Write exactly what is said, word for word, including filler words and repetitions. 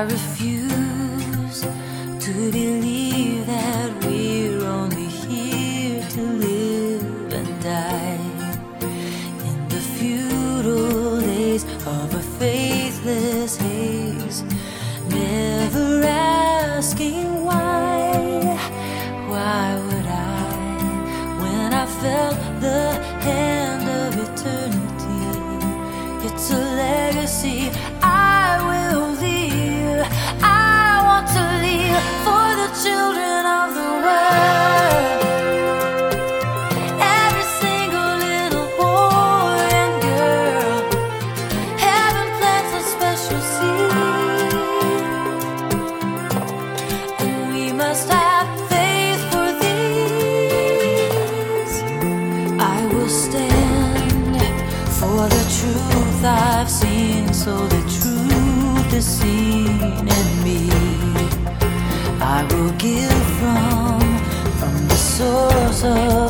I refuse to believe that we're only here to live and die in the futile days of a faithless haze, never asking why. Why would I, when I felt the hand of eternity? It's a legacy I will leave. I want to leave for the children of the world. Every single little boy and girl, heaven plants a special seed, and we must have faith for these. I will stand for the truth I've seen, so the truth is seen in me. I will give from, from the source of